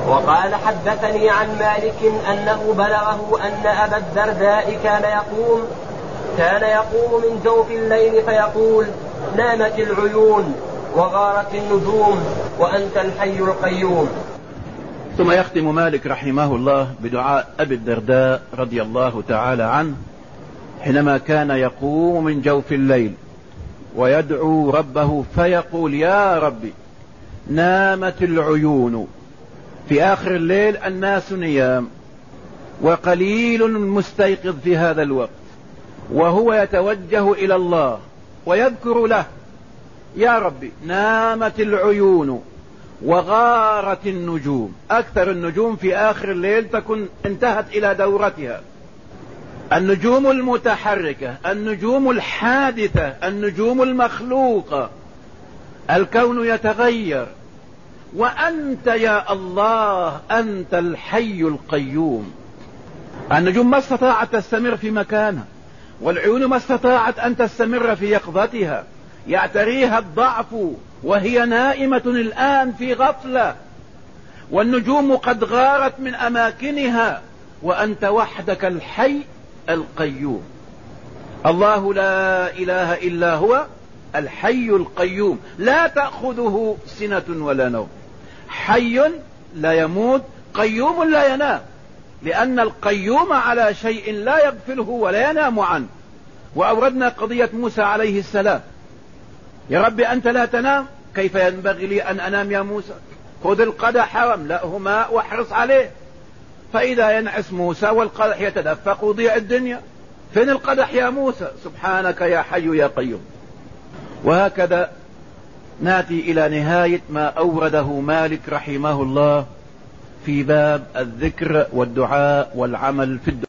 وقال حدثني عن مالك أنه بلغه أن أبا الدرداء كان يقوم من جوف الليل فيقول: نامت العيون وغارت النجوم وأنت الحي القيوم. ثم يختم مالك رحمه الله بدعاء أبي الدرداء رضي الله تعالى عنه حينما كان يقوم من جوف الليل ويدعو ربه فيقول: يا ربي نامت العيون. في آخر الليل الناس نيام وقليل مستيقظ في هذا الوقت، وهو يتوجه إلى الله ويذكر له: يا ربي نامت العيون وغارت النجوم. أكثر النجوم في آخر الليل تكون انتهت إلى دورتها، النجوم المتحركة، النجوم الحادثة، النجوم المخلوقة، الكون يتغير، وأنت يا الله أنت الحي القيوم. النجوم ما استطاعت تستمر في مكانها، والعيون ما استطاعت أن تستمر في يقظتها، يعتريها الضعف وهي نائمة الآن في غفلة، والنجوم قد غارت من أماكنها، وأنت وحدك الحي القيوم. الله لا إله إلا هو الحي القيوم، لا تأخذه سنة ولا نوم، حي لا يموت، قيوم لا ينام، لأن القيوم على شيء لا يغفله ولا ينام عنه. وأوردنا قضية موسى عليه السلام: يا رب أنت لا تنام، كيف ينبغي لي أن أنام يا موسى؟ خذ القدح واملأه ماء واحرص عليه. فإذا ينعس موسى والقدح يتدفق وضيع الدنيا. فين القدح يا موسى؟ سبحانك يا حي يا قيوم. وهكذا ناتي إلى نهاية ما أورده مالك رحمه الله في باب الذكر والدعاء والعمل في الدعاء.